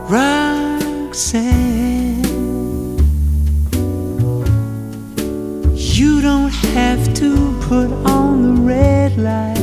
Roxanne, you don't have to put on the red light.